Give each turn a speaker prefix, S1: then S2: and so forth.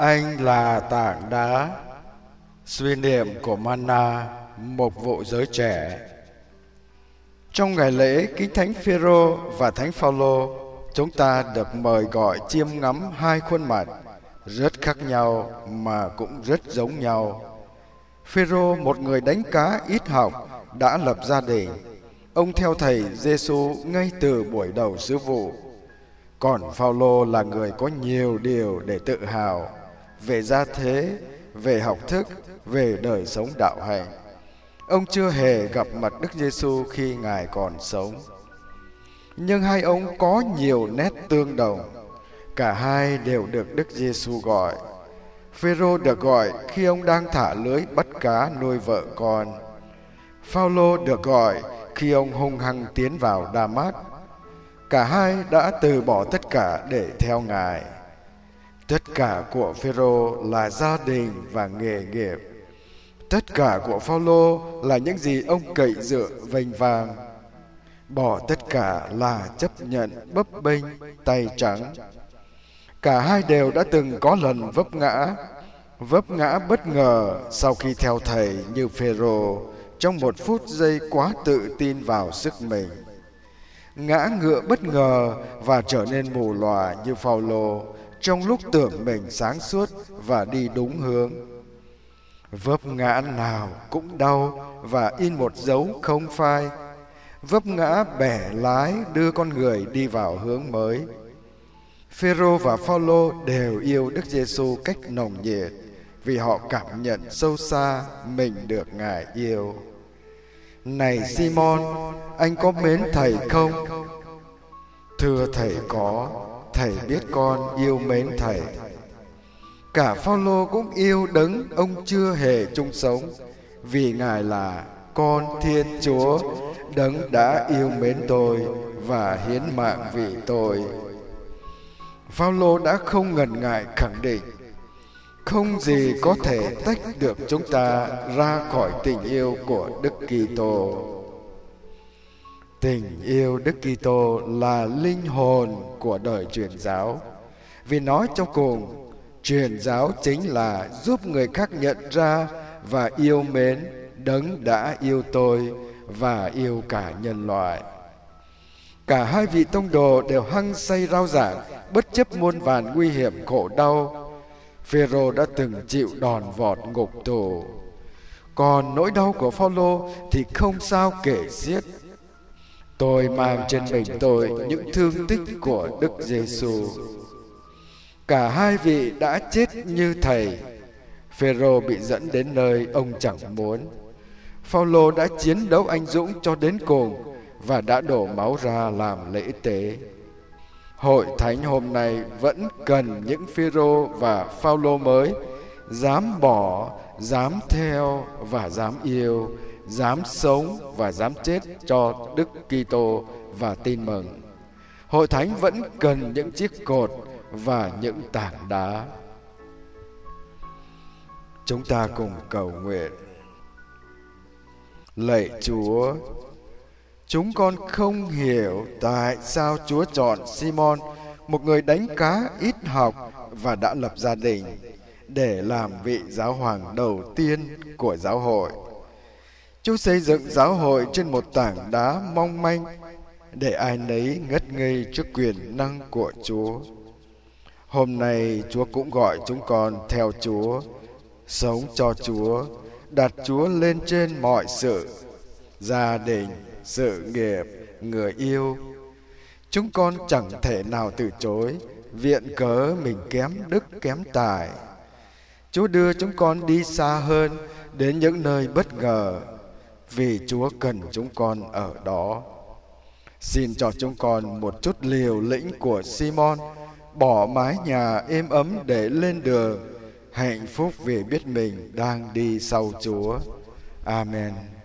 S1: Anh là tảng đá. Suy niệm của Manna, một vụ giới trẻ. Trong ngày lễ Kính Thánh Phêrô và Thánh Phaolô, chúng ta được mời gọi chiêm ngắm hai khuôn mặt rất khác nhau mà cũng rất giống nhau. Phêrô, một người đánh cá ít học, đã lập gia đình. Ông theo thầy Giêsu ngay từ buổi đầu sứ vụ. Còn Phaolô là người có nhiều điều để tự hào về gia thế, về học thức, về đời sống đạo hạnh. Ông chưa hề gặp mặt Đức Giêsu khi Ngài còn sống. Nhưng hai ông có nhiều nét tương đồng. Cả hai đều được Đức Giêsu gọi. Phêrô được gọi khi ông đang thả lưới bắt cá nuôi vợ con. Phaolô được gọi khi ông hung hăng tiến vào Đa-mát. Cả hai đã từ bỏ tất cả để theo Ngài. Tất cả của Phêrô là gia đình và nghề nghiệp. Tất cả của Phaolô là những gì ông cậy dựa vênh vang. Bỏ tất cả là chấp nhận bấp bênh, tay trắng. Cả hai đều đã từng có lần vấp ngã bất ngờ sau khi theo thầy như Phêrô trong một phút giây quá tự tin vào sức mình. Ngã ngựa bất ngờ và trở nên mù lòa như Phaolô trong lúc tưởng mình sáng suốt và đi đúng hướng. Vấp ngã nào cũng đau và in một dấu không phai. Vấp ngã bẻ lái đưa con người đi vào hướng mới. Phêrô và Phaolô đều yêu Đức Giêsu cách nồng nhiệt vì họ cảm nhận sâu xa mình được Ngài yêu. Này Simon, anh có mến thầy không? Thưa thầy có, thầy biết con yêu mến thầy. Cả Phaolô cũng yêu Đấng ông chưa hề chung sống, vì Ngài là con Thiên Chúa, Đấng đã yêu mến tôi và hiến mạng vì tôi. Phaolô đã không ngần ngại khẳng định, không gì có thể tách được chúng ta ra khỏi tình yêu của Đức Kitô. Tình yêu Đức Kitô là linh hồn của đời truyền giáo. Vì nói trong cùng, truyền giáo chính là giúp người khác nhận ra và yêu mến Đấng đã yêu tôi và yêu cả nhân loại. Cả hai vị tông đồ đều hăng say rao giảng bất chấp muôn vàn nguy hiểm khổ đau. Phêrô đã từng chịu đòn vọt ngục tù. Còn nỗi đau của Phaolô thì không sao kể xiết. Tôi mang trên mình tôi những thương tích của Đức Giêsu. Cả hai vị đã chết như thầy. Phêrô bị dẫn đến nơi ông chẳng muốn. Phaolô đã chiến đấu anh dũng cho đến cùng và đã đổ máu ra làm lễ tế. Hội thánh hôm nay vẫn cần những Phêrô và Phaolô mới, dám bỏ, dám theo và dám yêu, dám sống và dám chết cho Đức Kitô và tin mừng. Hội thánh vẫn cần những chiếc cột và những tảng đá. Chúng ta cùng cầu nguyện. Lạy Chúa, chúng con không hiểu tại sao Chúa chọn Simon, một người đánh cá ít học và đã lập gia đình, để làm vị giáo hoàng đầu tiên của giáo hội. Chúa xây dựng giáo hội trên một tảng đá mong manh để ai nấy ngất ngây trước quyền năng của Chúa. Hôm nay Chúa cũng gọi chúng con theo Chúa, sống cho Chúa, đặt Chúa lên trên mọi sự, gia đình, sự nghiệp, người yêu. Chúng con chẳng thể nào từ chối, viện cớ mình kém đức kém tài. Chúa đưa chúng con đi xa hơn, đến những nơi bất ngờ, vì Chúa cần chúng con ở đó. Xin cho chúng con một chút liều lĩnh của Simon, bỏ mái nhà êm ấm để lên đường, hạnh phúc vì biết mình đang đi sau Chúa. Amen.